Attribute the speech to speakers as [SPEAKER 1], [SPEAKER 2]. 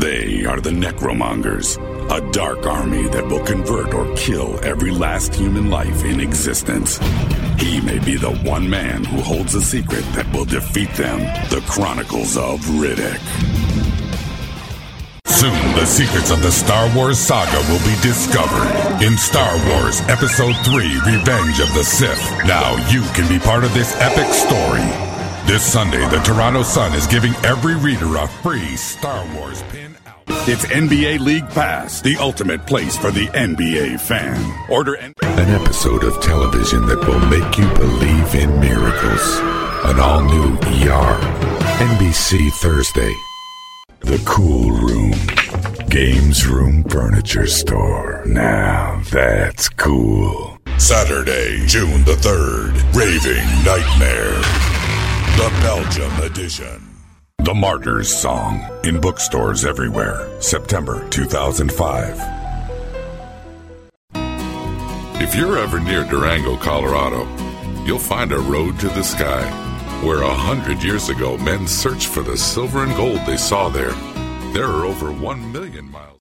[SPEAKER 1] They are the Necromongers, a dark army that will convert or kill every last human life in existence. He may be the one man who holds a secret that will defeat them, the Chronicles of Riddick. Soon, the secrets of the Star Wars saga will be discovered in Star Wars Episode 3, Revenge of the Sith. Now you can be part of this epic story. This Sunday, the Toronto Sun is giving every reader a free Star Wars pin out. It's NBA League Pass, the ultimate place for the NBA fan. Order an episode of television that will make you believe in miracles. An all-new ER. NBC Thursday. The Cool Room. Games Room Furniture Store. Now that's cool. Saturday, June the 3rd. Raving Nightmare. The Belgium edition. The Martyrs Song. In bookstores everywhere. September 2005. If you're ever near Durango, Colorado, you'll find a road to the sky, where 100 years ago men searched for the silver and gold they saw there. There are over 1 million miles.